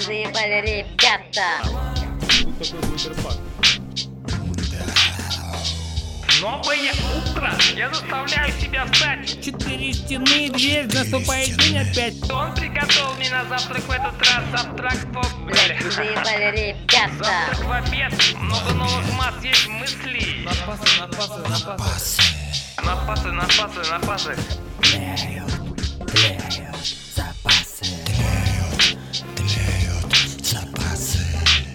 заебали ребята. Тут такой бутерброд. Новое утро, я заставляю себя встать. 4 стены, дверь, наступает день опять. Он приготовил мне на завтрак в этот раз. Завтрак в... Заебали ребята. Завтрак в обед, много новых масс, есть мысли. Напасы. Напасы. Тлеют запасы. Тлеют запасы.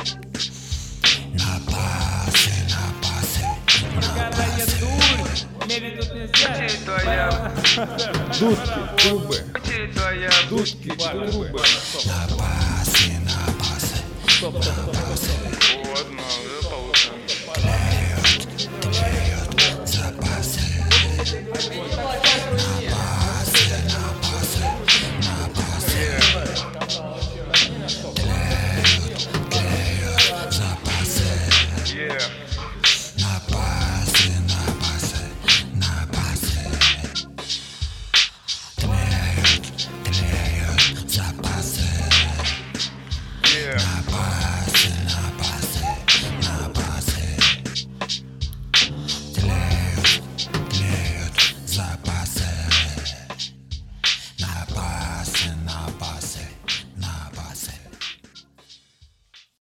Напасы. Какая дурь. Мерить тут нельзя. Очередь твоя, Дудки, трубы. очередь твоя. Дудки, трубы. Напасы. Стоп. Вот, ну.